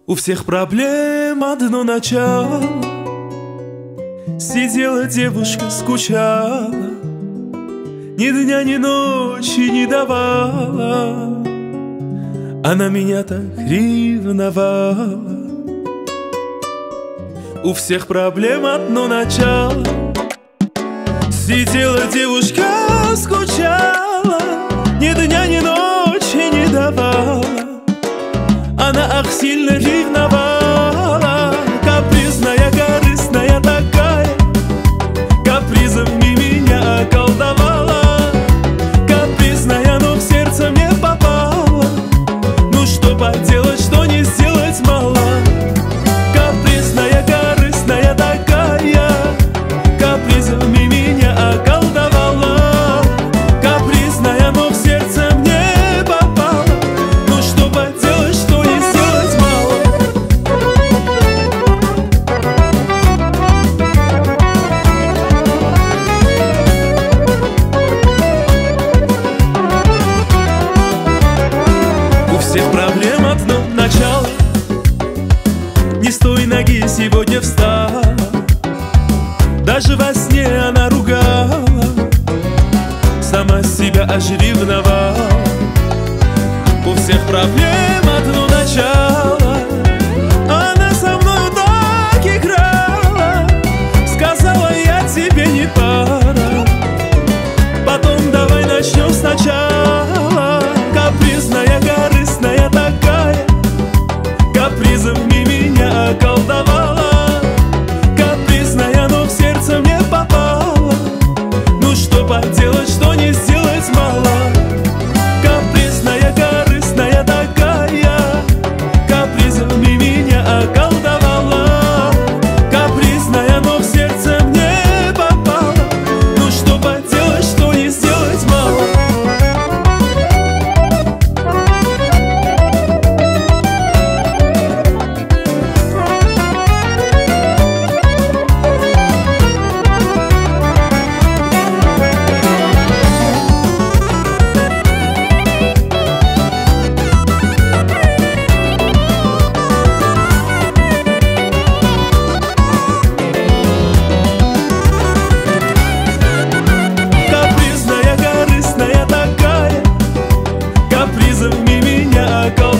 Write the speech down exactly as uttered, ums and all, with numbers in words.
У всех проблем одно начало. Сидела девушка, скучала, ни дня, ни ночи не давала. Она меня так ревновала. У всех проблем одно начало. Сидела девушка, скучала, ни дня, ни ночи не давала. Она ах сильно ревновала. Капризная, корыстная такая, капризами меня околдовала. Капризная, но в сердце мне попала. Ну что поделать, что не сделать мало. Капризная, корыстная такая, капризами меня околдовала. Капризная, но в сердце мне попала. Ну что поделать, что не сделать мало. У всех проблем одно начало. Не с той ноги сегодня встала. Даже во сне она ругала, сама себя аж ревновала. У всех проблем одно начало. Она со мною так играла, сказала, я тебе не пара. Потом давай начнем сначала. Капризная, корыстная такая, капризами меня околдовала. Капризная, но в сердце мне попала. Ну что поделать, что не сделать мало. Капризная, корыстная такая, капризами меня околдовала. Капризная, но в сердце мне попала. Ну что поделать, что не сделать мало. Капризная, корыстная такая, капризами меня околдовала.